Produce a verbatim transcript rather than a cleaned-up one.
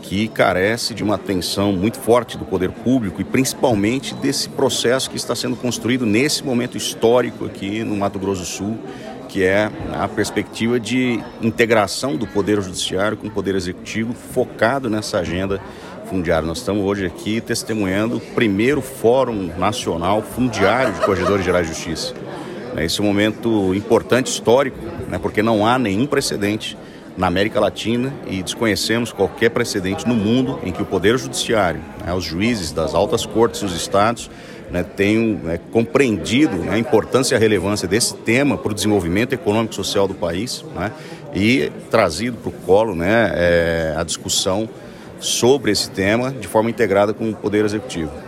que carece de uma atenção muito forte do poder público e principalmente desse processo que está sendo construído nesse momento histórico aqui no Mato Grosso do Sul, que é a perspectiva de integração do Poder Judiciário com o Poder Executivo focado nessa agenda fundiária. Nós estamos hoje aqui testemunhando o primeiro Fórum Nacional Fundiário de Corregedores Gerais de Justiça. Esse é um momento importante, histórico, né, porque não há nenhum precedente na América Latina e desconhecemos qualquer precedente no mundo em que o Poder Judiciário, né, os juízes das altas cortes dos estados, né, tenham né, compreendido né, a importância e a relevância desse tema para o desenvolvimento econômico e social do país, né, e trazido para o colo né, é, a discussão sobre esse tema de forma integrada com o Poder Executivo.